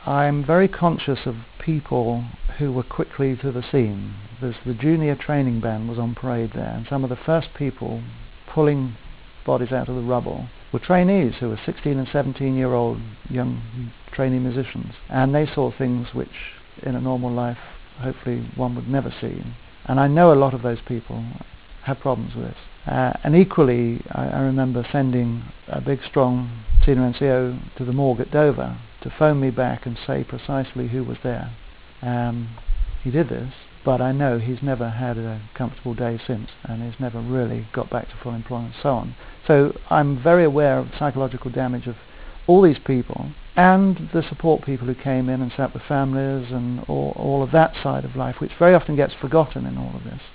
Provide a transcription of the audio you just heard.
I'm very conscious of people who were quickly to the scene. The junior training band was on parade there, and some of the first people pulling bodies out of the rubble were trainees who were 16 and 17-year-old young trainee musicians, and they saw things which in a normal life hopefully one would never see. And I know a lot of those people have problems with this. And equally, I remember sending a big, strong senior NCO to the morgue at Dover to phone me back and say precisely who was there. He did this, but I know he's never had a comfortable day since, and he's never really got back to full employment and so on. So I'm very aware of the psychological damage of all these people, and the support people who came in and sat with families and all of that side of life, which very often gets forgotten in all of this.